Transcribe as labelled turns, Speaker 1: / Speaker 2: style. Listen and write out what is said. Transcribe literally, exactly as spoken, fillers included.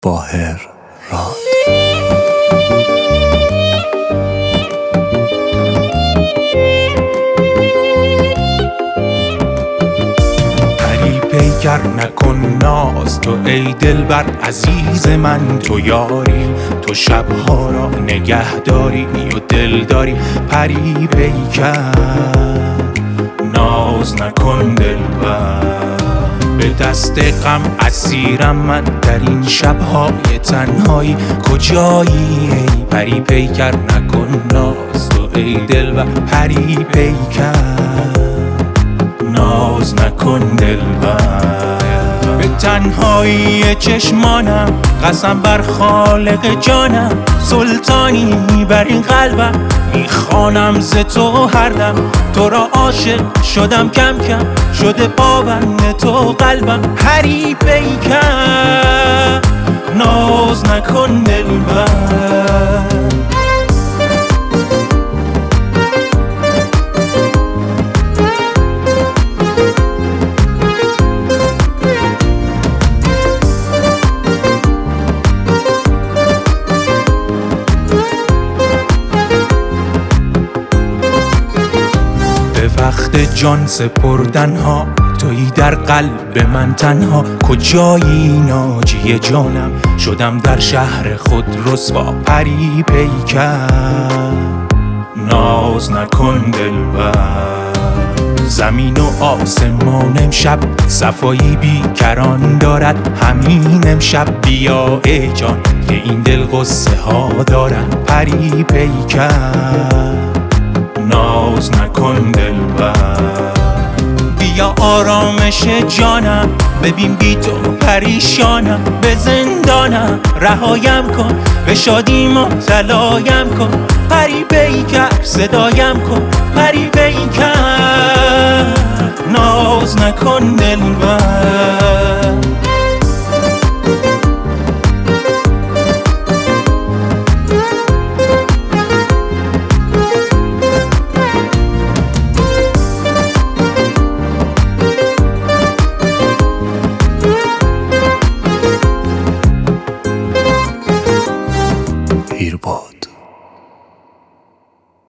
Speaker 1: باهر راد. پری پیکر نکن ناز، تو ای دلبر عزیز من، تو یاری، تو شبها را نگه داری و دل داری. پری پیکر ناز نکن دلبر، به دست غم اسیرم من در این شب‌های تنهایی. کجایی ای پری پیکر نکن ناز، تو ای دلبر پری پیکر ناز نکن دلبر. به تنهایی چشمانم قسم بر خالق جانم، سلطانی بر این قلبم میخوانم ز تو هر دم. تو را عاشق شدم کم کم، شده پابند تو قلبم. پری پیکر ناز نکن دلبر. وقت جان سپردن ها تویی در قلب من تنها. کجایی ناجی جانم، شدم در شهر خود رسوا. پری پیکر ناز نکن دلبر. زمین و آسمان امشب صفایی بیکران دارد. همین امشب بیا ای جان که این دل قصه ها دارد. پری پیکر ناز نکن دلبر. بیا آرامش جانم، ببین بی تو پریشانم. به زندانم رهایم کن، به شادی مبتلایم کن. پری پیکر صدایم کن، پری پیکر ناز نکن دلبر.